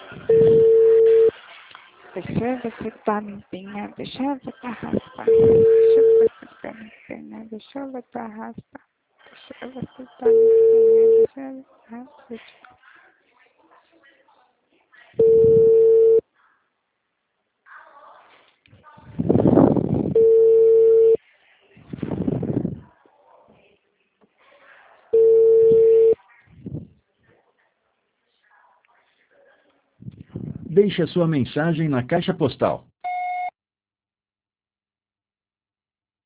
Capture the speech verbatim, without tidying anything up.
Deixa você tá limpinha, deixa você tá raspar. Deixa você tá limpinha, deixa você tá raspar. Deixa você tá limpinha, deixa você raspar. Deixe a sua mensagem na caixa postal